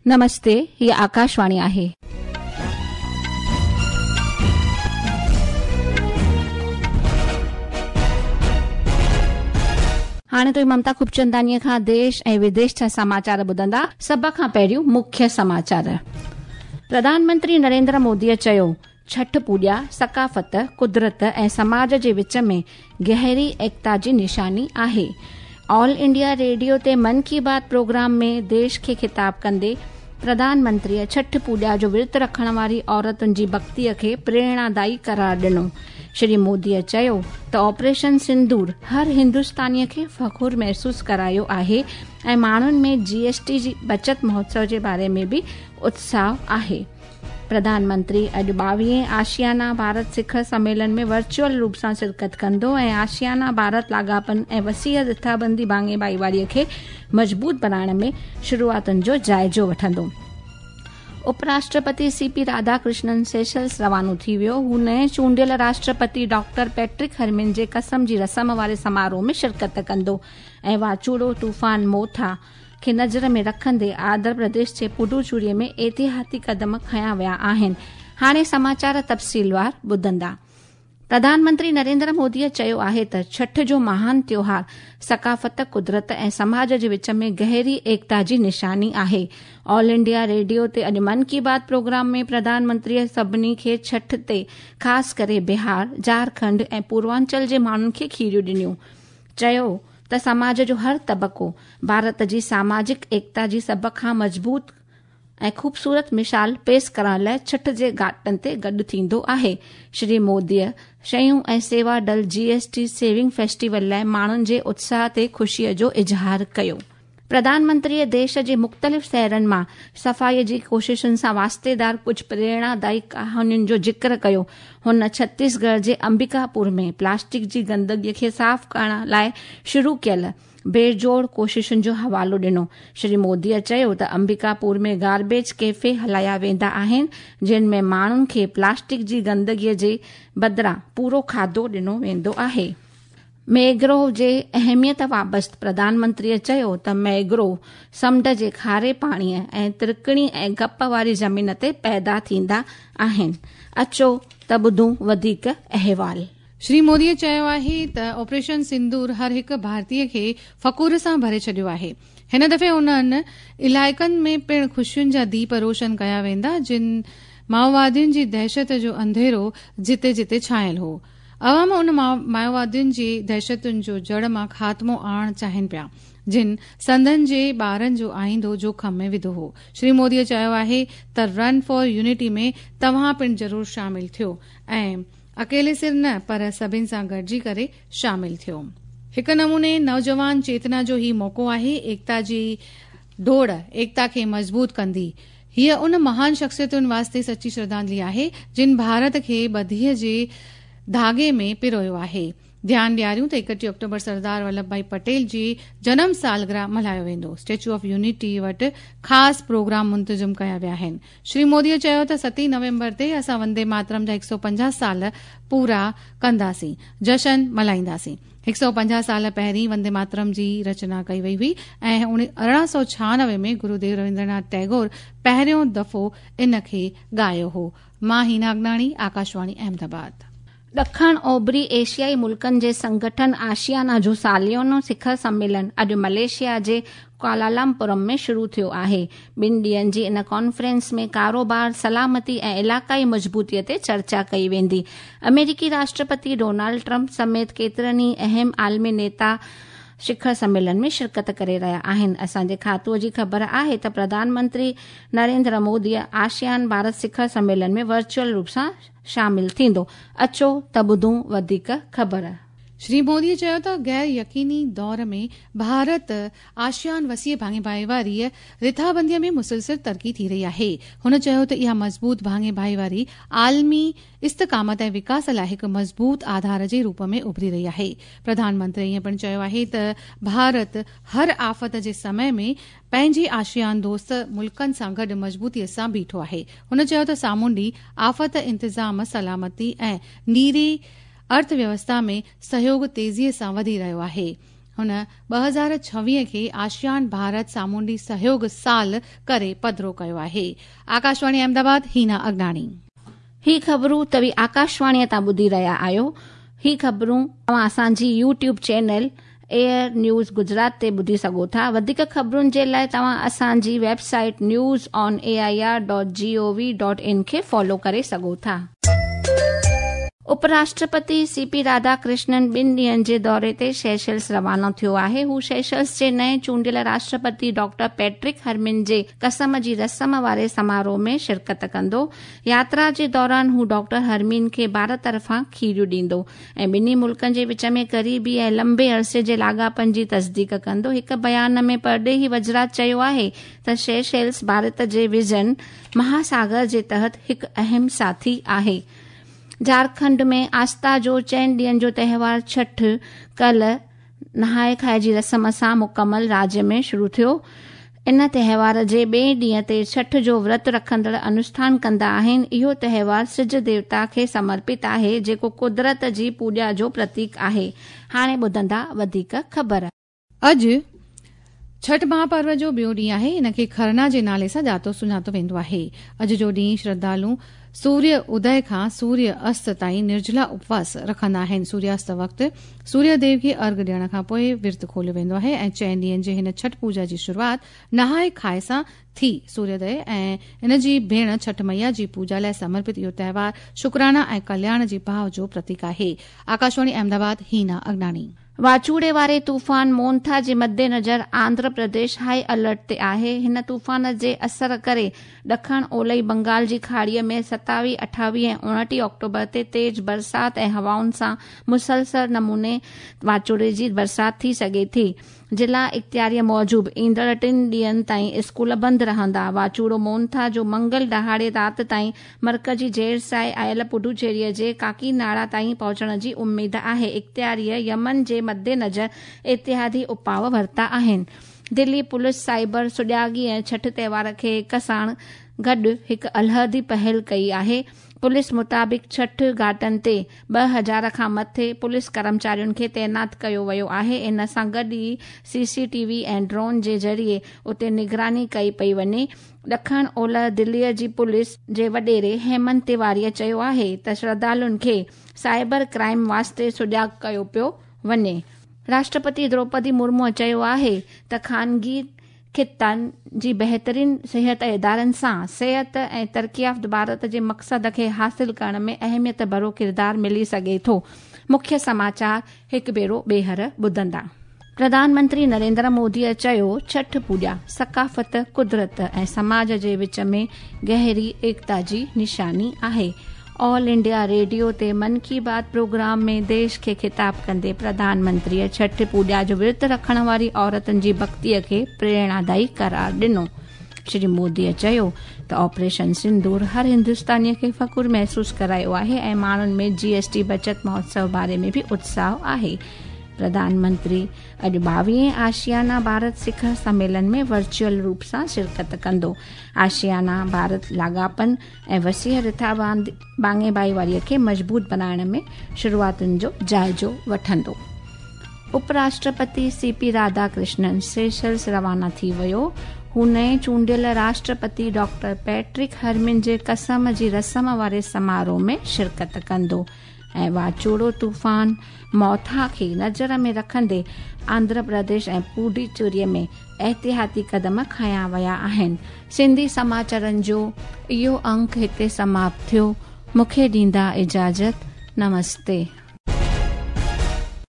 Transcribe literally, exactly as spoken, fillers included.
नमस्ते, ये आकाशवाणी आहे। हाणे तो ममता खूबचंदानी खां देश ऐं विदेश जा समाचार ॿुधंदा। सभ खां पहिरियों मुख्य समाचार। प्रधानमंत्री नरेंद्र मोदीअ चयो, छठ पूॼा सकाफ़त, कुदरत ऐं समाज जे विच में गहरी एकता जी निशानी आहे। ऑल इंडिया रेडियो ते मन की बात प्रोग्राम में देश खे खिताब कंदे प्रधानमंत्रीअ छठ पूॼा जो विर्त रखण वारी औरतुनि जी भक्तीअ खे प्रेरणादायी करार ॾिनो। श्री मोदीअ चयो त ऑपरेशन सिंदूर हर हिंदुस्तानीअ खे फ़खुर महसूसु करायो आहे ऐं माण्हुनि में जीएसटी जी बचत महोत्सव जे बारे में भी उत्साह आहे। प्रधानमंत्री अॼु ॿावीहें आशियाना भारत शिखर सम्मेलन में वर्चुअल रूप सां शिरकत कंदो ऐं आशियाना भारत लाॻापन ऐं वसीअ रिथाबंदी भाङे भाईवारीअ खे मज़बूत बनाइण में शुरूआतुनि जो जाइज़ो वठंदो। उपराष्ट्रपति सी पी राधाकृष्णन सेशल्स रवानो थी वियो। हू नए चूंडियल राष्ट्रपति डॉक्टर पैट्रिक हरमिन जे कसम जी रस्म वारे समारोह में शिरकत कंदो ऐं वाचूड़ो तूफ़ान मोथा खे नज़र में रखंदे आंध्र प्रदेश जे पुडुचेरी में एतिहाती कदम खया विया आहिनि। हाणे समाचार तफ़सीलवार ॿुधंदा। प्रधानमंत्री नरेंद्र मोदीअ चयो आहे त छठ जो महान त्योहार सकाफ़त, कुदरत ऐं समाज जे विच में गहरी एकता जी निशानी आहे। ऑल इंडिया रेडियो ते अॼु मन की बात प्रोग्राम में प्रधानमंत्रीअ सभिनी खे छठ ते ख़ासि करे बिहार, झारखंड ऐं पूर्वांचल जे माण्हुनि खे खीरियूं ॾिनियूं। चयो त समाज जो हर तबक़ो भारत जी सामाजिक एकता जी सभ खां मज़बूत ऐं खूबसूरत मिसाल पेश करण लाइ छठ जे घाटनि ते गॾु थींदो आहे। श्री मोदीअ शयूं ऐं सेवा डल जीएसटी सेविंग फेस्टिवल लाइ माण्हुनि जे उत्साह ते ख़ुशीअ जो इज़हार कयो। प्रधानमंत्रीअ देश जे मुख़्तलिफ़ शहरनि मां सफ़ाईअ जी कोशिशुनि सां वास्तेदार कुझु प्रेरणादायी कहानियुनि जो जिक्र कयो। हुन छत्तीसगढ़ जे अंबिकापुर में प्लास्टिक जी गंदगीअ खे साफ़ करण लाइ शुरू कयल बेजोड़ कोशिशुनि जो हवालो ॾिनो। श्री मोदीअ चयो त अंबिकापुर में गार्बेज कैफे हलाया वेंदा आहिनि, जिन में माण्हुनि खे प्लास्टिक जी गंदगीअ जे बदिरां पूरो खाधो ॾिनो वेंदो आहे। मैग्रोव जे अहमियत बाबति प्रधानमंत्रीअ चयो त मैग्रोव समुंड जे खारे पाणीअ ऐं तिरकणी ऐं गप वारी ज़मीन ते पैदा थींदा आहिनि। अचो त ॿुधूं वधीक अहवाल। श्री मोदीअ चयो आहे त ऑपरेशन सिंदूर हर हिकु भारतीय खे फ़खुर सां भरे छॾियो आहे। हिन दफ़े उन्हनि इलाइक़नि में पिण ख़ुशियुनि जा दीप रोशन कया वेंदा, जिन माओवादियुनि जी दहशत जो अंधेरो जिते जिते छायल हो। अवाम उन माओवादियुनि जी दहशतुनि जो जड़ मां ख़ात्मो आणण चाहिनि पिया, जिन संदन जे ॿारनि जो आईंदो जोखम में विधो हो। श्री मोदीअ चयो आहे त रन फॉर यूनिटी में तव्हां पिण ज़रूर शामिल थियो ऐं अकेले सिर न पर सभिनि सां गॾिजी करे शामिल थियो। हिक नमूने नौजवान चेतना जो ही मौक़ो आहे। एकता जी डोड़ एकता खे मज़बूत कंदी। हीअ उन महान शख़्सियतुनि वास्ते सची श्रद्धांजलि आहे, जिन भारत खे ॿधीअ जे धागे में पिरोयो आहे। ध्यान ॾियारियूं त एकटीह अक्टूबर सरदार वल्लभ भाई पटेल जी जनम सालगिरह मल्हायो वेंदो। स्टेच्यू ऑफ यूनिटी वटि ख़ासि प्रोग्राम मुंतज़िम कया विया आहिनि। श्री मोदीअ चयो त सतीं नवंबर ते असां वंदे मातरम जा हिकु सौ पंजाह साल पूरा कंदासीं, जशन मल्हाईंदासीं। हिकु सौ पंजाह साल पहिरीं वंदे मातरम जी रचना कई वई हुई ऐं अरिड़हं सौ छहानवे में गुरुदेव रविन्द्रनाथ टैगोर पहिरियों दफ़ो इन खे ॻायो हो। मां हीना अगनाणी, आकाशवाणी अहमदाबाद। ॾखण ओभरी एशियाई मुल्कनि जे संगठन आशियाना जो सालियानो शिखर सम्मेलन अॼु मलेशिया जे कुआलालंपुर में शुरू थियो आहे। ॿिनि ॾींहनि जी इन कॉन्फ्रेंस में कारोबार, सलामती ऐं इलाक़ाई मज़बूतीअ ते चर्चा कई वेंदी। अमेरिकी राष्ट्रपति डोनाल्ड ट्रंप समेत केतिरनि ई अहम आलमी नेता शिखर सम्मेलन में शिरकत करे रहिया आहिनि। असांजे खातूअ जी ख़बर आहे त प्रधानमंत्री नरेंद्र मोदी आशियान भारत शिखर सम्मेलन में वर्चुअल रूप सां शामिल थींदो। अचो त ॿुधूं वधीक ख़बर। श्री मोदीअ चयो त गैर यकीनी दौर में भारत आशियान वसीअ भाङे भाईवारीअ रिथाबंदीअ में मुसलसिल तरक़ी थी रही आहे। हुन चयो त इहा मज़बूत भाङे भाईवारी आलमी इस्तकामत ऐं विकास लाइ हिकु मज़बूत आधार जे रूप में उभरी रही आहे। प्रधानमंत्री ईअं पिणु चयो आहे त भारत हर आफ़त जे समय में पंहिंजे आशियान दोस्त मुल्कनि सां गॾु मज़बूतीअ सां बीठो आहे। हुन चयो त सामूंडी आफ़त इंतज़ाम, सलामती ऐं नीरे अर्थव्यवस्था में सहयोग तेज़ीअ सां वधी रहियो आहे। हुन ॿ हज़ार छवीह खे आसियान भारत सामूंडी सहयोग साल करे पधिरो कयो आहे। आकाशवाणी अहमदाबाद, हीना अगनाणी। ही ख़बरूं तव्हीं आकाशवाणीअ तां ॿुधी रहिया आहियो। ही ख़बरूं तव्हां असांजी YouTube channel air news Gujarat ते ॿुधी सघो था। वधीक ख़बरुनि जे लाइ तव्हां असांजी website news on A I R dot G O V dot in खे फॉलो करे सघो था। उपराष्ट्रपति सी पी राधाकृष्णन ॿिनि ॾींहनि जे दौरे ते सेशल्स रवानो थियो आहे। हू सेशल्स जे नए चूंडियल राष्ट्रपति डॉक्टर पैट्रिक हर्मिन जे कसम जी रस्म वारे समारोह में शिरकत कंदो। यात्रा जे दौरान हू डॉक्टर हर्मिन खे भारत तरफ़ां खीरियूं ॾींदो ऐं ॿिन्ही मुल्कनि जे विच में क़रीबी ऐं लंबे अरसे जे लाॻापन जी तस्दीक कंदो। हिक बयान में परॾेही वज़रात चयो आहे त सेशल्स भारत जे विजन महासागर जे तहत हिकु अहम साथी आहे। झारखंड में आस्था जो चइनि ॾींहनि जो त्योहार छठ कल्ह नहाए खाए जी रस्म सां मुकमल राज्य में शुरू थियो। इन त्योहार जे ॿिए ॾींहं ते छठ जो व्रत रखंदड़ अनुष्ठान कंदा आहिनि। इहो त्योहार सिज देवता खे समर्पित आहे जेको कुदरत जी पूॼा जो प्रतीक आहे। हाणे ॿुधंदा वधीक ख़बर। अॼु छठ महापर्व जो ॿियो ॾींहुं आहे। इनखे खरना जे नाले सां ॼातो सुञातो वेंदो आहे। अॼु जो ॾींहुं श्रद्धालु सूर्य उदय खां सूर्य अस्त ताईं निर्जला उपवास रखंदा आहिनि। सूर्यास्त वक़्तु सूर्यदेव खे अर्घ ॾियण खां पोइ विर्त खोलियो वेंदो आहे ऐं चइनि ॾींहनि जे हिन छठ पूजा जी शुरूआत नहाए खाए सां थी। सूर्योदय ऐं इन जी भेण छठ मैया जी पूजा लाइ समर्पित इहो त्योहार शुक्राना ऐं कल्याण जी भाव जो प्रतीक आहे। आकाशवाणी अहमदाबाद, हीना अगनाणी। वाचूड़े वारे तूफ़ान मोन्था जे मद्देनज़र आंध्र प्रदेश हाई अलर्ट ते आहे। हिन तूफ़ान जे असर करे ॾखण ओलही बंगाल जी खाड़ीअ में सतावीह अठावीह ऐं उणटीह ऑक्टोबर ते तेज बरसात ऐं हवाउनि सां मुसलसल नमूने वाचूड़े जी बरसात थी सघे थी। जिला इख़्तियारीअ मूजिबि ईंदड़ टिनि ॾींहनि ताईं स्कूल बंदि रहंदा। वाचूड़ो मोन्था जो मंगल ॾहाड़े राति ताईं मरकज़ी जेरसाए आयल पुडुचेरीअ जे काकीनाड़ा ताईं पहुचण जी उमीद आहे। इख़्तियारीअ यमन जे मद्देनज़र एतिहादी उपाउ वरिता आहिनि। दिल्ली पुलिस साइबर सुॼागी ऐं छठ त्योहार खे हिक साण गॾु हिकु अलहदी पहल कई आहे। पुलिस मुताबिक़ छठ घाटनि ते ॿ हज़ार खां मथे पुलिस कर्मचारियुनि खे तैनात कयो वियो आहे। इन सां गॾु ई सीसीटीवी ऐं ड्रोन जे ज़रिए उते निगरानी कई पई वञे। ॾखण ओलह दिल्लीअ जी पुलिस जे वॾेरे हेमंत तिवारीअ चयो आहे त श्रद्धालुनि खे साइबर क्राइम वास्ते सुॼाग कयो पियो वञे। राष्ट्रपति द्रौपदी मुर्मू चयो आहे त ख़ानगी खितनि जी बहितरीन सिहत इदारनि सां सिहत ऐं तरक़्याफ़्त भारत जे मक़सद खे हासिल करण में अहमियत भरो किरदारु मिली सघे थो। मुख्य समाचार हिकु भेरो ॿेहर ॿुधंदा। प्रधानमंत्री नरेंद्र मोदीअ चयो छठ पूॼा सकाफ़त कुदरत ऐं समाज जे विच में गहरी एकता जी निशानी आहे। ऑल इंडिया रेडियो ते मन की बात प्रोग्राम में देश खे ख़िताब कंदे प्रधानमंत्रीअ छठ पूॼा जो विर्त रखण वारी औरतुनि जी भक्तीअ खे प्रेरणादायी करार ॾिनो। श्री मोदीअ चयो त ऑपरेशन सिंदूर हर हिंदुस्तानीअ खे फ़ख़ुरु महसूसु करायो आहे ऐं माण्हुनि में जीएसटी बचत महोत्सव बारे में बि उत्साह आहे। प्रधानमंत्री अॼु ॿावीह आशियाना भारत शिखर सम्मेलन में वर्चुअल रूप सां शिरकत कंदो। आशियाना भारत लाॻापन ऐं वसीह रिथा बांगे भाईवारीअ खे मज़बूत बनाइण में शुरूआतुनि जो जाइज़ो वठंदो। उपराष्ट्रपति सी पी राधाकृष्णन सेशल्स रवाना थी वियो। हू नए चूंडियल राष्ट्रपति डॉक्टर पैट्रिक हर्मिन जे कसम जी रस्म वारे समारोह में शिरकत कंदो ऐं वाचूड़ो तूफ़ान मोथा खे नज़र में रखंदे आंध्र प्रदेश ऐं पुडुचेरीअ में एहतियाती क़दम खयां विया आहिनि। सिंधी समाचारनि जो इहो अंक हिते समाप्त थियो। मूंखे ॾींदा इजाज़त। नमस्ते।